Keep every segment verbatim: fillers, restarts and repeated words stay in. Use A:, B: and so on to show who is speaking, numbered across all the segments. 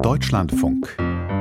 A: Deutschlandfunk.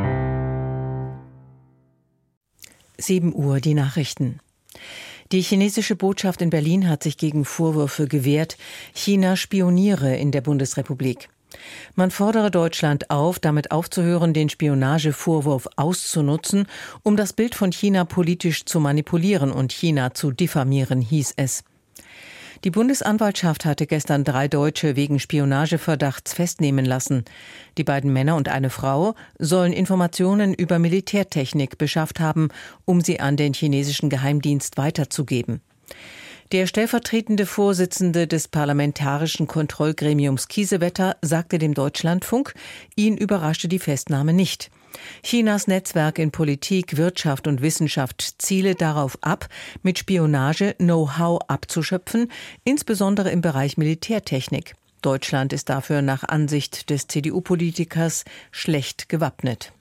B: sieben Uhr, die Nachrichten. Die chinesische Botschaft in Berlin hat sich gegen Vorwürfe gewehrt, China spioniere in der Bundesrepublik. Man fordere Deutschland auf, damit aufzuhören, den Spionagevorwurf auszunutzen, um das Bild von China politisch zu manipulieren und China zu diffamieren, hieß es. Die Bundesanwaltschaft hatte gestern drei Deutsche wegen Spionageverdachts festnehmen lassen. Die beiden Männer und eine Frau sollen Informationen über Militärtechnik beschafft haben, um sie an den chinesischen Geheimdienst weiterzugeben. Der stellvertretende Vorsitzende des parlamentarischen Kontrollgremiums Kiesewetter sagte dem Deutschlandfunk, ihn überraschte die Festnahme nicht. Chinas Netzwerk in Politik, Wirtschaft und Wissenschaft ziele darauf ab, mit Spionage Know-how abzuschöpfen, insbesondere im Bereich Militärtechnik. Deutschland ist dafür nach Ansicht des C D U-Politikers schlecht gewappnet.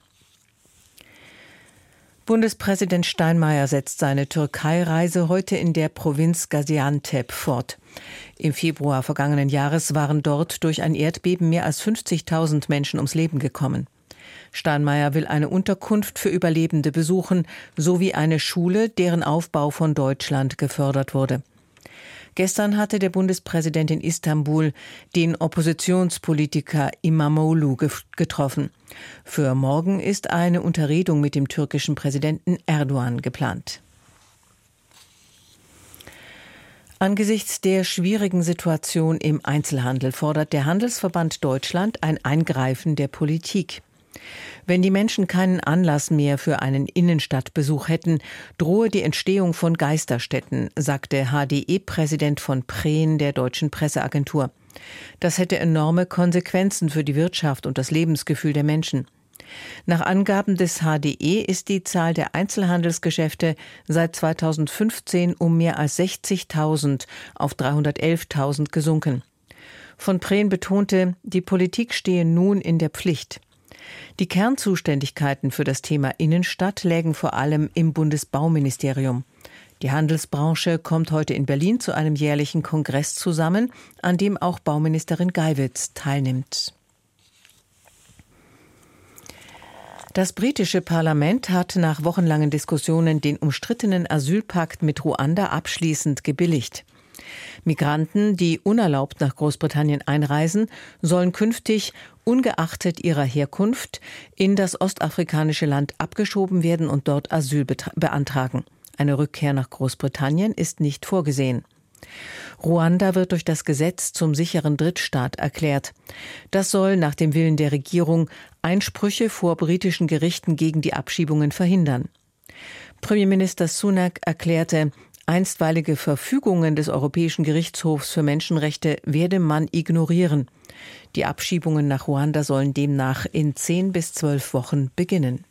B: Bundespräsident Steinmeier setzt seine Türkei-Reise heute in der Provinz Gaziantep fort. Im Februar vergangenen Jahres waren dort durch ein Erdbeben mehr als fünfzigtausend Menschen ums Leben gekommen. Steinmeier will eine Unterkunft für Überlebende besuchen, sowie eine Schule, deren Aufbau von Deutschland gefördert wurde. Gestern hatte der Bundespräsident in Istanbul den Oppositionspolitiker İmamoğlu getroffen. Für morgen ist eine Unterredung mit dem türkischen Präsidenten Erdogan geplant. Angesichts der schwierigen Situation im Einzelhandel fordert der Handelsverband Deutschland ein Eingreifen der Politik. Wenn die Menschen keinen Anlass mehr für einen Innenstadtbesuch hätten, drohe die Entstehung von Geisterstädten, sagte H D E-Präsident von Preen der Deutschen Presseagentur. Das hätte enorme Konsequenzen für die Wirtschaft und das Lebensgefühl der Menschen. Nach Angaben des H D E ist die Zahl der Einzelhandelsgeschäfte seit zweitausendfünfzehn um mehr als sechzigtausend auf dreihundertelftausend gesunken. Von Preen betonte, die Politik stehe nun in der Pflicht. Die Kernzuständigkeiten für das Thema Innenstadt lägen vor allem im Bundesbauministerium. Die Handelsbranche kommt heute in Berlin zu einem jährlichen Kongress zusammen, an dem auch Bauministerin Geiwitz teilnimmt. Das britische Parlament hat nach wochenlangen Diskussionen den umstrittenen Asylpakt mit Ruanda abschließend gebilligt. Migranten, die unerlaubt nach Großbritannien einreisen, sollen künftig, ungeachtet ihrer Herkunft, in das ostafrikanische Land abgeschoben werden und dort Asyl beantragen. Eine Rückkehr nach Großbritannien ist nicht vorgesehen. Ruanda wird durch das Gesetz zum sicheren Drittstaat erklärt. Das soll nach dem Willen der Regierung Einsprüche vor britischen Gerichten gegen die Abschiebungen verhindern. Premierminister Sunak erklärte, einstweilige Verfügungen des Europäischen Gerichtshofs für Menschenrechte werde man ignorieren. Die Abschiebungen nach Ruanda sollen demnach in zehn bis zwölf Wochen beginnen.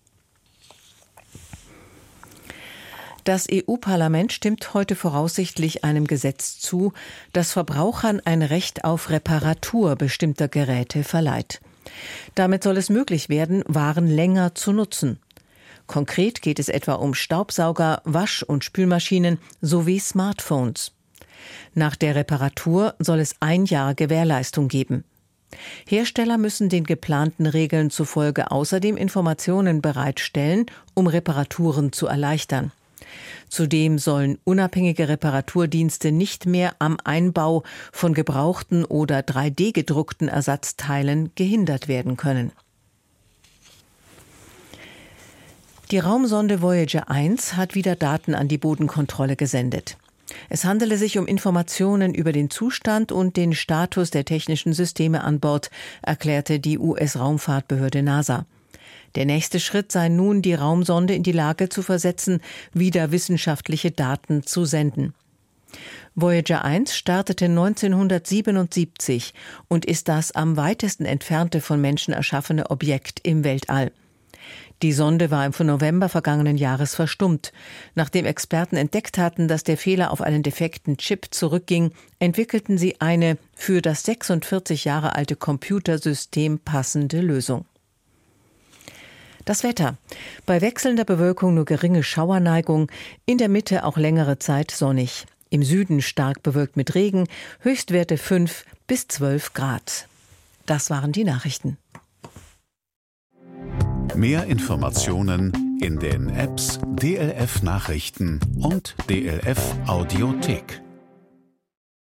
B: Das E U-Parlament stimmt heute voraussichtlich einem Gesetz zu, das Verbrauchern ein Recht auf Reparatur bestimmter Geräte verleiht. Damit soll es möglich werden, Waren länger zu nutzen. Konkret geht es etwa um Staubsauger, Wasch- und Spülmaschinen sowie Smartphones. Nach der Reparatur soll es ein Jahr Gewährleistung geben. Hersteller müssen den geplanten Regeln zufolge außerdem Informationen bereitstellen, um Reparaturen zu erleichtern. Zudem sollen unabhängige Reparaturdienste nicht mehr am Einbau von gebrauchten oder drei D gedruckten Ersatzteilen gehindert werden können. Die Raumsonde Voyager eins hat wieder Daten an die Bodenkontrolle gesendet. Es handele sich um Informationen über den Zustand und den Status der technischen Systeme an Bord, erklärte die U S-Raumfahrtbehörde NASA. Der nächste Schritt sei nun, die Raumsonde in die Lage zu versetzen, wieder wissenschaftliche Daten zu senden. Voyager eins startete neunzehnhundertsiebenundsiebzig und ist das am weitesten entfernte von Menschen erschaffene Objekt im Weltall. Die Sonde war im November vergangenen Jahres verstummt. Nachdem Experten entdeckt hatten, dass der Fehler auf einen defekten Chip zurückging, entwickelten sie eine für das sechsundvierzig Jahre alte Computersystem passende Lösung. Das Wetter. Bei wechselnder Bewölkung nur geringe Schauerneigung, in der Mitte auch längere Zeit sonnig. Im Süden stark bewölkt mit Regen, Höchstwerte fünf bis zwölf Grad. Das waren die Nachrichten.
A: Mehr Informationen in den Apps D L F Nachrichten und D L F Audiothek.